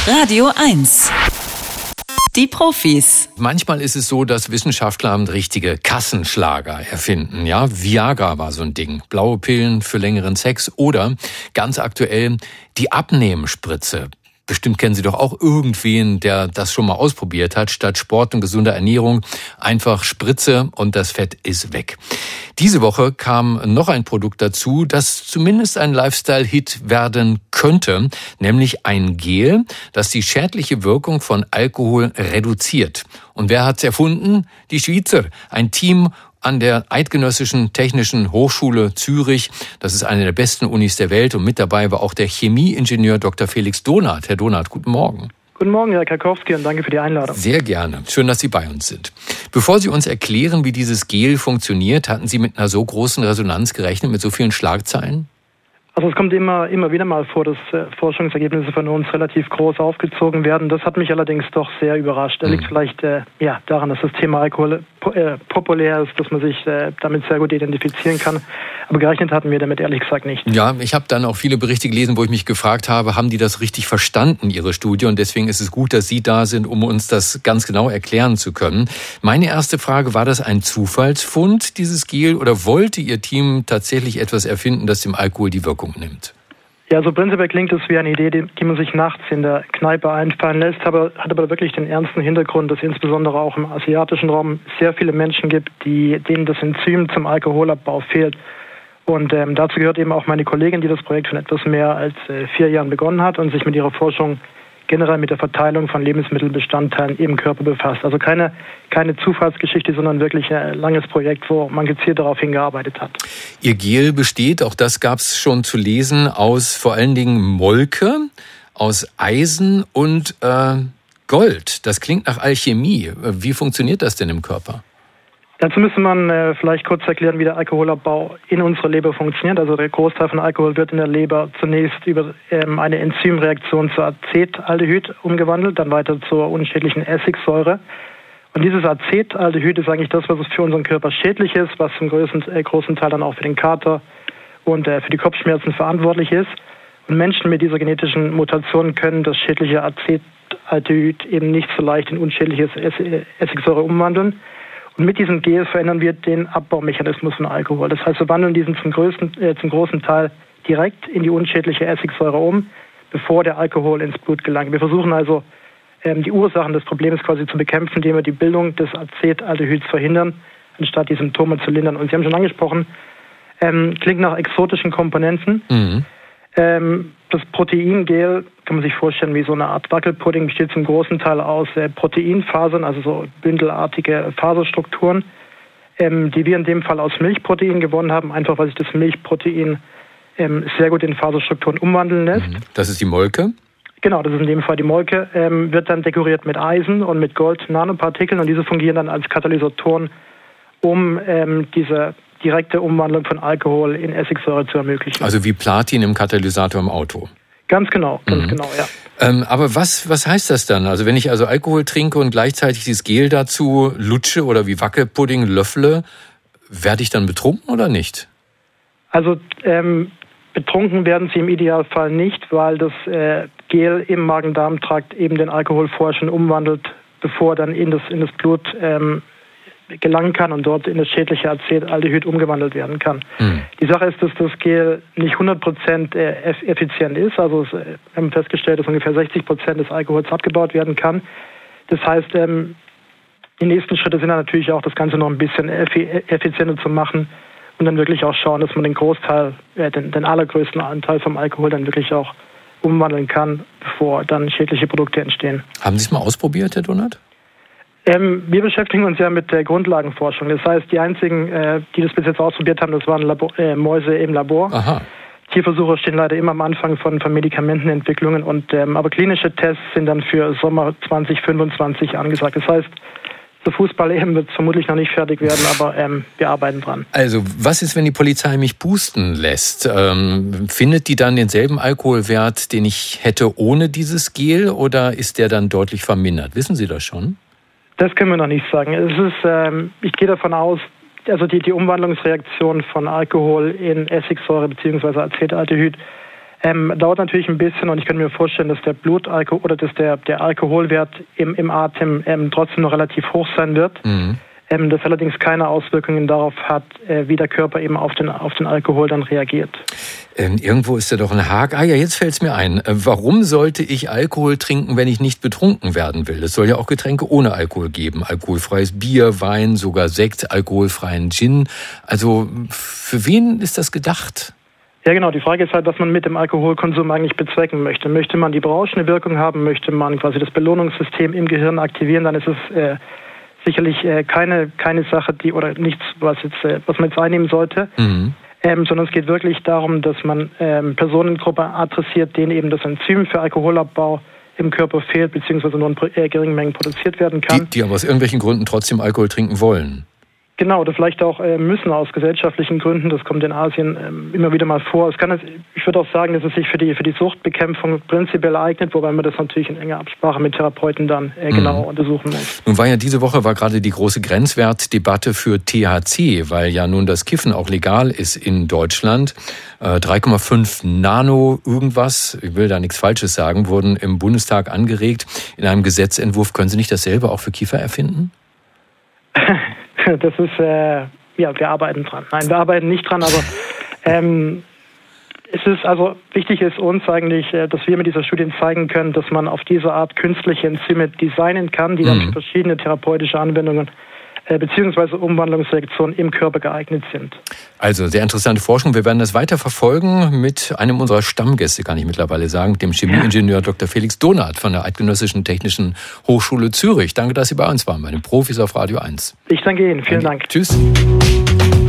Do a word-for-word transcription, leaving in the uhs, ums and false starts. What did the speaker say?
Radio eins. Die Profis. Manchmal ist es so, dass Wissenschaftler richtige Kassenschlager erfinden. Ja, Viagra war so ein Ding. Blaue Pillen für längeren Sex oder ganz aktuell die Abnehmspritze. Bestimmt kennen Sie doch auch irgendwen, der das schon mal ausprobiert hat. Statt Sport und gesunder Ernährung einfach Spritze und das Fett ist weg. Diese Woche kam noch ein Produkt dazu, das zumindest ein Lifestyle-Hit werden könnte, nämlich ein Gel, das die schädliche Wirkung von Alkohol reduziert. Und wer hat's erfunden? Die Schweizer. Ein Team an der Eidgenössischen Technischen Hochschule Zürich. Das ist eine der besten Unis der Welt und mit dabei war auch der Chemieingenieur Doktor Felix Donath. Herr Donath, guten Morgen. Guten Morgen, Herr Karkowski, und danke für die Einladung. Sehr gerne. Schön, dass Sie bei uns sind. Bevor Sie uns erklären, wie dieses Gel funktioniert, hatten Sie mit einer so großen Resonanz gerechnet, mit so vielen Schlagzeilen? Also es kommt immer, immer wieder mal vor, dass äh, Forschungsergebnisse von uns relativ groß aufgezogen werden. Das hat mich allerdings doch sehr überrascht. Da liegt vielleicht äh, ja, daran, dass das Thema Alkohol äh, populär ist, dass man sich äh, damit sehr gut identifizieren kann. Aber gerechnet hatten wir damit ehrlich gesagt nicht. Ja, ich habe dann auch viele Berichte gelesen, wo ich mich gefragt habe, haben die das richtig verstanden, Ihre Studie? Und deswegen ist es gut, dass Sie da sind, um uns das ganz genau erklären zu können. Meine erste Frage, war das ein Zufallsfund, dieses Gel? Oder wollte Ihr Team tatsächlich etwas erfinden, das dem Alkohol die Wirkung nimmt? Ja, also prinzipiell klingt es wie eine Idee, die, die man sich nachts in der Kneipe einfallen lässt, aber hat aber wirklich den ernsten Hintergrund, dass insbesondere auch im asiatischen Raum sehr viele Menschen gibt, die, denen das Enzym zum Alkoholabbau fehlt. Und ähm, dazu gehört eben auch meine Kollegin, die das Projekt schon etwas mehr als äh, vier Jahren begonnen hat und sich mit ihrer Forschung generell mit der Verteilung von Lebensmittelbestandteilen im Körper befasst. Also keine, keine Zufallsgeschichte, sondern wirklich ein langes Projekt, wo man gezielt darauf hingearbeitet hat. Ihr Gel besteht, auch das gab es schon zu lesen, aus vor allen Dingen Molke, aus Eisen und äh, Gold. Das klingt nach Alchemie. Wie funktioniert das denn im Körper? Dazu müsste man äh, vielleicht kurz erklären, wie der Alkoholabbau in unserer Leber funktioniert. Also der Großteil von Alkohol wird in der Leber zunächst über ähm, eine Enzymreaktion zu Acetaldehyd umgewandelt, dann weiter zur unschädlichen Essigsäure. Und dieses Acetaldehyd ist eigentlich das, was für unseren Körper schädlich ist, was zum größten, äh, großen Teil dann auch für den Kater und äh, für die Kopfschmerzen verantwortlich ist. Und Menschen mit dieser genetischen Mutation können das schädliche Acetaldehyd eben nicht so leicht in unschädliches Essigsäure umwandeln. Und mit diesem Gel verändern wir den Abbaumechanismus von Alkohol. Das heißt, wir wandeln diesen zum größten, äh, zum großen Teil direkt in die unschädliche Essigsäure um, bevor der Alkohol ins Blut gelangt. Wir versuchen also, ähm, die Ursachen des Problems quasi zu bekämpfen, indem wir die Bildung des Acetaldehyds verhindern, anstatt die Symptome zu lindern. Und Sie haben schon angesprochen, ähm, klingt nach exotischen Komponenten. Mhm. Ähm, das Proteingel kann man sich vorstellen wie so eine Art Wackelpudding, besteht zum großen Teil aus äh, Proteinfasern, also so bündelartige Faserstrukturen, ähm, die wir in dem Fall aus Milchprotein gewonnen haben, einfach weil sich das Milchprotein ähm, sehr gut in Faserstrukturen umwandeln lässt. Das ist die Molke? Genau, das ist in dem Fall die Molke, ähm, wird dann dekoriert mit Eisen und mit Gold-Nanopartikeln und diese fungieren dann als Katalysatoren, um ähm, diese direkte Umwandlung von Alkohol in Essigsäure zu ermöglichen. Also wie Platin im Katalysator im Auto. Ganz genau, ganz mhm. genau, ja. Ähm, aber was, was heißt das dann? Also wenn ich also Alkohol trinke und gleichzeitig dieses Gel dazu lutsche oder wie Wackelpudding löffle, werde ich dann betrunken oder nicht? Also ähm, betrunken werden Sie im Idealfall nicht, weil das äh, Gel im Magen-Darm-Trakt eben den Alkohol vorher schon umwandelt, bevor er dann in das, in das Blut ähm, gelangen kann und dort in das schädliche Acetaldehyd umgewandelt werden kann. Mhm. Die Sache ist, dass das Gel nicht hundert Prozent effizient ist. Also wir haben festgestellt, dass ungefähr sechzig Prozent des Alkohols abgebaut werden kann. Das heißt, ähm, die nächsten Schritte sind dann natürlich auch, das Ganze noch ein bisschen effizienter zu machen und dann wirklich auch schauen, dass man den Großteil, äh, den, den allergrößten Anteil vom Alkohol dann wirklich auch umwandeln kann, bevor dann schädliche Produkte entstehen. Haben Sie es mal ausprobiert, Herr Donath? Ähm, wir beschäftigen uns ja mit der Grundlagenforschung. Das heißt, die einzigen, äh, die das bis jetzt ausprobiert haben, das waren Labor, äh, Mäuse im Labor. Aha. Tierversuche stehen leider immer am Anfang von, von Medikamentenentwicklungen, und ähm, aber klinische Tests sind dann für Sommer zwanzig fünfundzwanzig angesagt. Das heißt, der Fußball eben wird vermutlich noch nicht fertig werden, aber ähm, wir arbeiten dran. Also was ist, wenn die Polizei mich pusten lässt? Ähm, findet die dann denselben Alkoholwert, den ich hätte ohne dieses Gel, oder ist der dann deutlich vermindert? Wissen Sie das schon? Das können wir noch nicht sagen. Es ist, ähm, ich gehe davon aus, also die, die Umwandlungsreaktion von Alkohol in Essigsäure bzw. Acetaldehyd Ähm, dauert natürlich ein bisschen und ich könnte mir vorstellen, dass der Blutalkohol oder dass der, der Alkoholwert im, im Atem ähm, trotzdem noch relativ hoch sein wird. Mhm. Ähm, das allerdings keine Auswirkungen darauf hat, äh, wie der Körper eben auf den, auf den Alkohol dann reagiert. Ähm, irgendwo ist da doch ein Haken. Ah ja, jetzt fällt es mir ein. Äh, warum sollte ich Alkohol trinken, wenn ich nicht betrunken werden will? Es soll ja auch Getränke ohne Alkohol geben. Alkoholfreies Bier, Wein, sogar Sekt, alkoholfreien Gin. Also für wen ist das gedacht? Ja genau, die Frage ist halt, was man mit dem Alkoholkonsum eigentlich bezwecken möchte. Möchte man die berauschende Wirkung haben, möchte man quasi das Belohnungssystem im Gehirn aktivieren, dann ist es äh, sicherlich äh, keine keine Sache, die oder nichts, was jetzt äh, was man jetzt einnehmen sollte, mhm. ähm, sondern es geht wirklich darum, dass man ähm, Personengruppe adressiert, denen eben das Enzym für Alkoholabbau im Körper fehlt, beziehungsweise nur in äh, geringen Mengen produziert werden kann. Die, die aber aus irgendwelchen Gründen trotzdem Alkohol trinken wollen. Genau, oder vielleicht auch äh, müssen aus gesellschaftlichen Gründen. Das kommt in Asien ähm, immer wieder mal vor. Es kann es, ich würde auch sagen, dass es sich für die für die Suchtbekämpfung prinzipiell eignet, wobei man das natürlich in enger Absprache mit Therapeuten dann äh, genauer mhm. untersuchen muss. Nun war ja diese Woche war gerade die große Grenzwertdebatte für T H C, weil ja nun das Kiffen auch legal ist in Deutschland. Äh, drei Komma fünf Nano irgendwas, ich will da nichts Falsches sagen, wurden im Bundestag angeregt in einem Gesetzentwurf. Können Sie nicht dasselbe auch für Kiffer erfinden? Das ist, äh, ja, wir arbeiten dran. Nein, wir arbeiten nicht dran, aber ähm, es ist, also wichtig ist uns eigentlich, äh, dass wir mit dieser Studie zeigen können, dass man auf diese Art künstliche Enzyme designen kann, die dann für verschiedene therapeutische Anwendungen äh, beziehungsweise Umwandlungsreaktionen im Körper geeignet sind. Also sehr interessante Forschung. Wir werden das weiter verfolgen mit einem unserer Stammgäste, kann ich mittlerweile sagen, dem Chemieingenieur Doktor Felix Donath von der Eidgenössischen Technischen Hochschule Zürich. Danke, dass Sie bei uns waren, bei den Profis auf Radio eins. Ich danke Ihnen. Vielen danke. Dank. Tschüss.